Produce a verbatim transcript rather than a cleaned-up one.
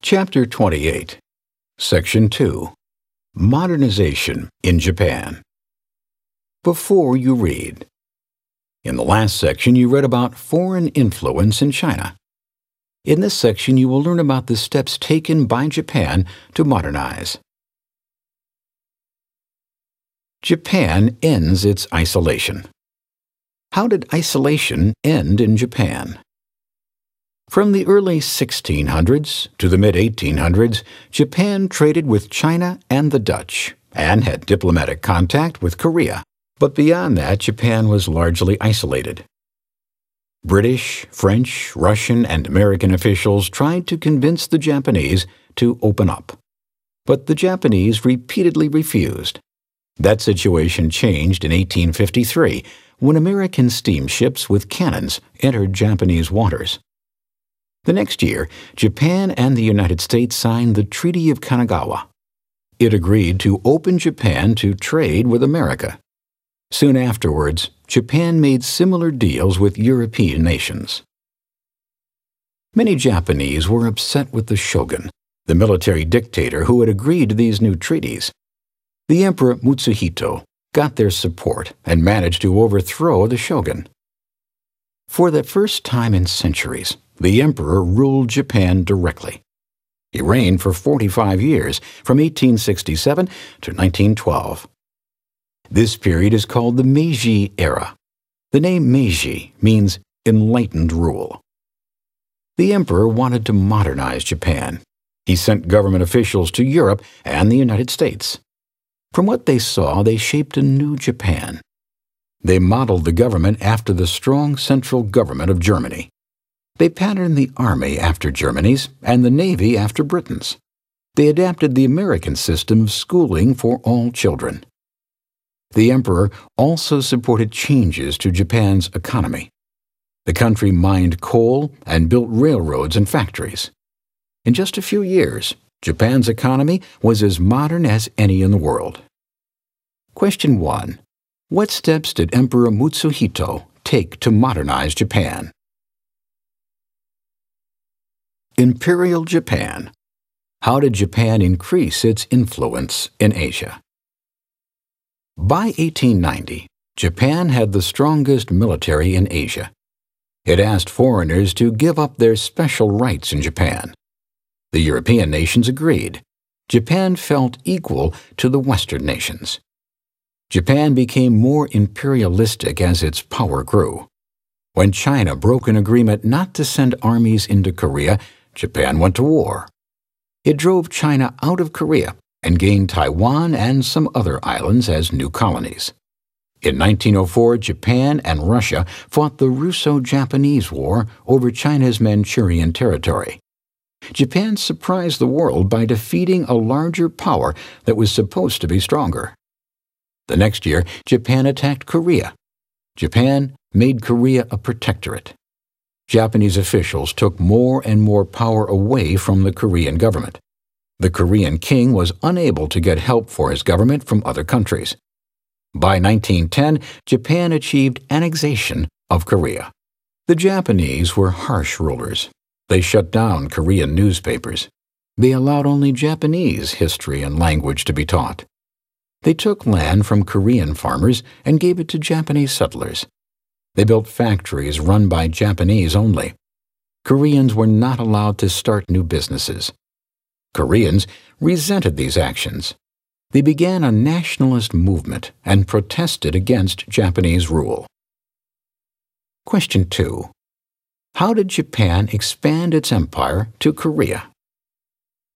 Chapter twenty-eight, Section two, Modernization in Japan. Before you read. In the last section, you read about foreign influence in China. In this section, you will learn about the steps taken by Japan to modernize. Japan ends its isolation. How did isolation end in Japan? From the early sixteen hundreds to the mid eighteen hundreds, Japan traded with China and the Dutch, and had diplomatic contact with Korea. But beyond that, Japan was largely isolated. British, French, Russian, and American officials tried to convince the Japanese to open up. But the Japanese repeatedly refused. That situation changed in eighteen fifty-three, when American steamships with cannons entered Japanese waters. The next year, Japan and the United States signed the Treaty of Kanagawa. It agreed to open Japan to trade with America. Soon afterwards, Japan made similar deals with European nations. Many Japanese were upset with the shogun, the military dictator who had agreed to these new treaties. The Emperor Mutsuhito got their support and managed to overthrow the shogun. For the first time in centuries, the emperor ruled Japan directly. He reigned for forty-five years, from eighteen sixty-seven to nineteen twelve. This period is called the Meiji era. The name Meiji means enlightened rule. The emperor wanted to modernize Japan. He sent government officials to Europe and the United States. From what they saw, they shaped a new Japan. They modeled the government after the strong central government of Germany. They patterned the army after Germany's and the navy after Britain's. They adapted the American system of schooling for all children. The emperor also supported changes to Japan's economy. The country mined coal and built railroads and factories. In just a few years, Japan's economy was as modern as any in the world. Question one. What steps did Emperor Mutsuhito take to modernize Japan? Imperial Japan. How did Japan increase its influence in Asia? By eighteen ninety, Japan had the strongest military in Asia. It asked foreigners to give up their special rights in Japan. The European nations agreed. Japan felt equal to the Western nations. Japan became more imperialistic as its power grew. When China broke an agreement not to send armies into Korea, Japan went to war. It drove China out of Korea and gained Taiwan and some other islands as new colonies. In nineteen oh four, Japan and Russia fought the Russo-Japanese War over China's Manchurian territory. Japan surprised the world by defeating a larger power that was supposed to be stronger. The next year, Japan attacked Korea. Japan made Korea a protectorate. Japanese officials took more and more power away from the Korean government. The Korean king was unable to get help for his government from other countries. By nineteen ten, Japan achieved annexation of Korea. The Japanese were harsh rulers. They shut down Korean newspapers. They allowed only Japanese history and language to be taught. They took land from Korean farmers and gave it to Japanese settlers. They built factories run by Japanese only. Koreans were not allowed to start new businesses. Koreans resented these actions. They began a nationalist movement and protested against Japanese rule. Question two. How did Japan expand its empire to Korea?